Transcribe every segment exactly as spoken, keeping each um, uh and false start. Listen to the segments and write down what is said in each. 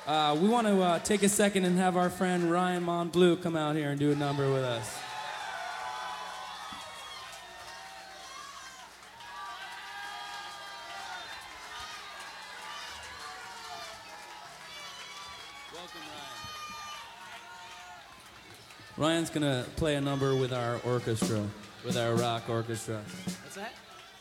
Uh, we want to uh, take a second and have our friend Ryan Montbleu come out here and do a number with us. Welcome, Ryan. Ryan's going to play a number with our orchestra, with our rock orchestra. What's that?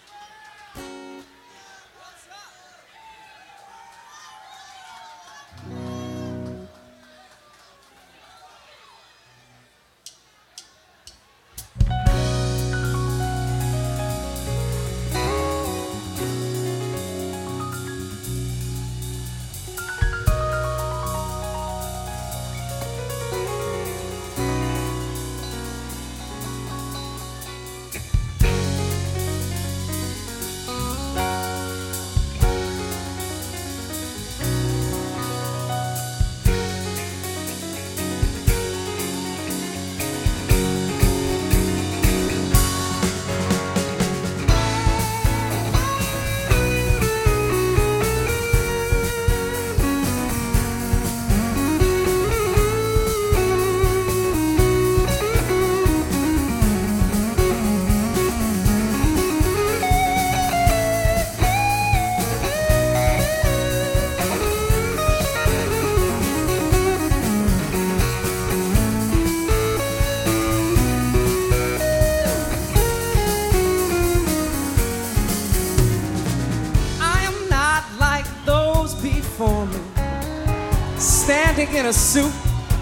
Standing in a suit,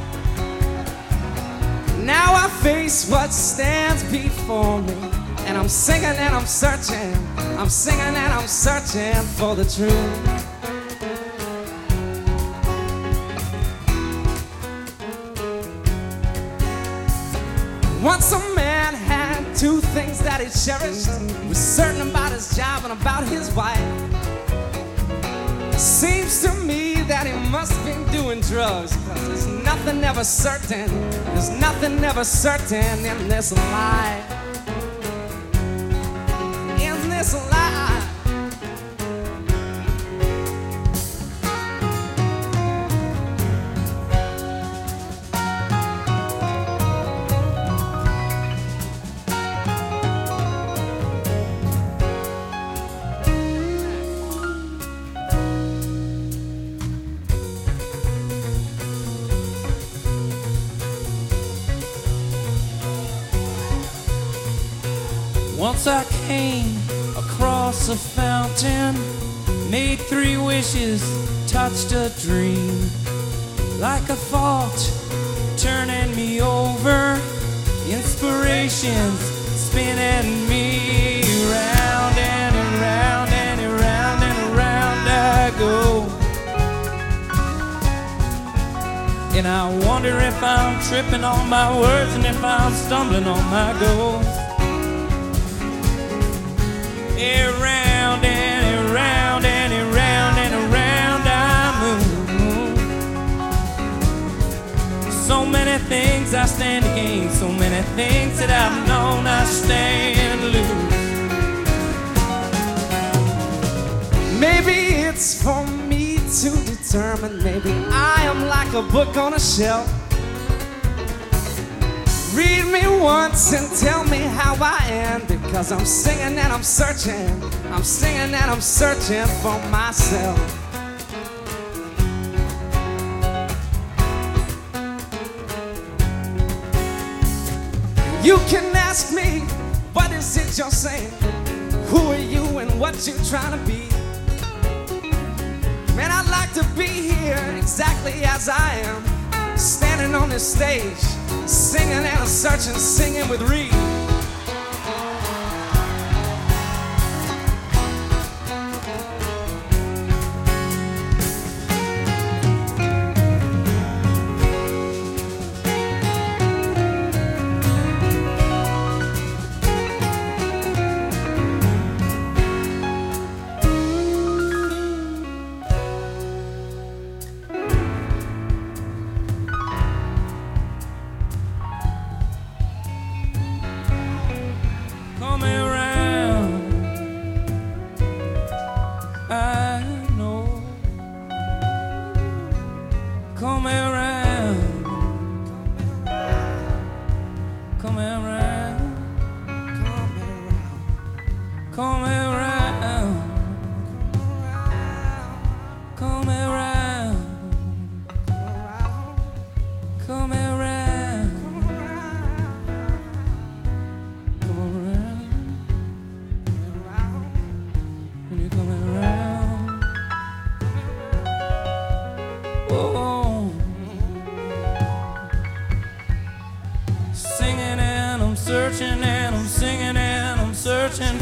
now I face what stands before me, and I'm singing and I'm searching, I'm singing and I'm searching for the truth. Once a man had two things that he cherished, he was certain about his job and about his wife. Seems to me that he must be doing drugs, cause there's nothing ever certain, there's nothing ever certain in this life, in this life. Once I came across a fountain, made three wishes, touched a dream. Like a thought turning me over, inspirations spinning me round and around and around and around I go. And I wonder if I'm tripping on my words and if I'm stumbling on my goals. Around and around and around and around I move. So many things I stand to gain, so many things that I've known I stand to lose. Maybe it's for me to determine, maybe I am like a book on a shelf. Read me once and tell me how I am, because I'm singing and I'm searching, I'm singing and I'm searching for myself. You can ask me, what is it you're saying? Who are you and what you trying to be? Man, I'd like to be here exactly as I am, standing on this stage, singing and searching, singing with Reed.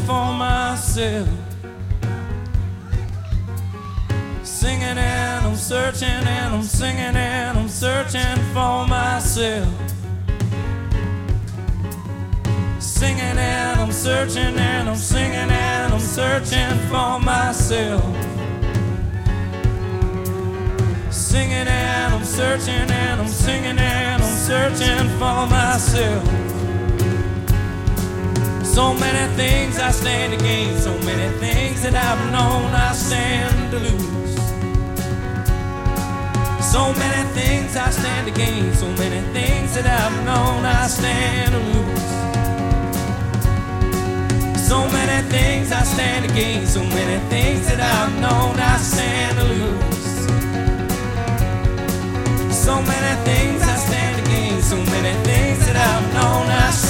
for myself. Singing and I'm searching and I'm singing and I'm searching for myself. Singing and I'm searching and I'm singing and I'm searching for myself. Singing and I'm searching and I'm singing and I'm searching for myself. So many things I stand to gain, so many things that I've known I stand to lose. So many things I stand to gain, so many things that I've known I stand to lose. So many things I stand to gain, so many things that I've known I stand to lose. So many things I stand to gain, so many things that I've known I stand to lose.